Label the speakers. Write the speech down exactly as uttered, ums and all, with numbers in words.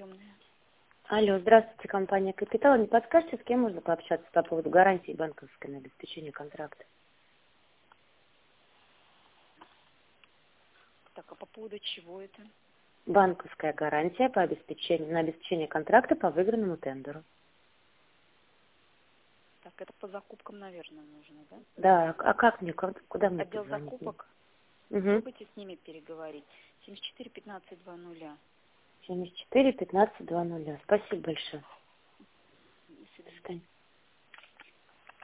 Speaker 1: приемная.
Speaker 2: Алло, здравствуйте, компания «Капитал». Не подскажете, с кем можно пообщаться по поводу гарантии банковской на обеспечение контракта?
Speaker 1: Так, а по поводу чего это?
Speaker 2: Банковская гарантия по обеспечению, на обеспечение контракта по выигранному тендеру.
Speaker 1: Так, это по закупкам, наверное, нужно, да?
Speaker 2: Да, а а как мне, куда куда мне
Speaker 1: Отдел
Speaker 2: позвонить?
Speaker 1: закупок.
Speaker 2: Угу.
Speaker 1: Попробуйте с ними переговорить. семьдесят четыре пятнадцать два нуля.
Speaker 2: семьдесят четыре пятнадцать два нуля. Спасибо большое.
Speaker 1: До
Speaker 2: До
Speaker 1: свидания.
Speaker 2: свидания.